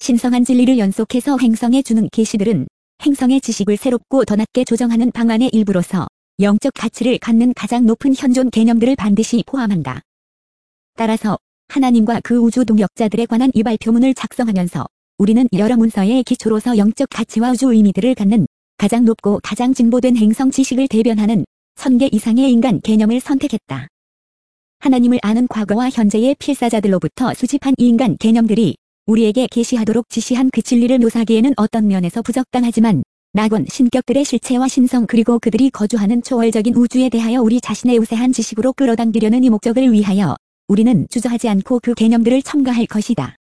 신성한 진리를 연속해서 행성에 주는 계시들은 행성의 지식을 새롭고 더 낮게 조정하는 방안의 일부로서 영적 가치를 갖는 가장 높은 현존 개념들을 반드시 포함한다. 따라서 하나님과 그 우주 동역자들에 관한 이 발표문을 작성하면서 우리는 여러 문서의 기초로서 영적 가치와 우주 의미들을 갖는 가장 높고 가장 진보된 행성 지식을 대변하는 1000개 이상의 인간 개념을 선택했다. 하나님을 아는 과거와 현재의 필사자들로부터 수집한 이 인간 개념들이 우리에게 계시하도록 지시한 그 진리를 묘사하기에는 어떤 면에서 부적당하지만 낙원 신격들의 실체와 신성 그리고 그들이 거주하는 초월적인 우주에 대하여 우리 자신의 우세한 지식으로 끌어당기려는 이 목적을 위하여 우리는 주저하지 않고 그 개념들을 첨가할 것이다.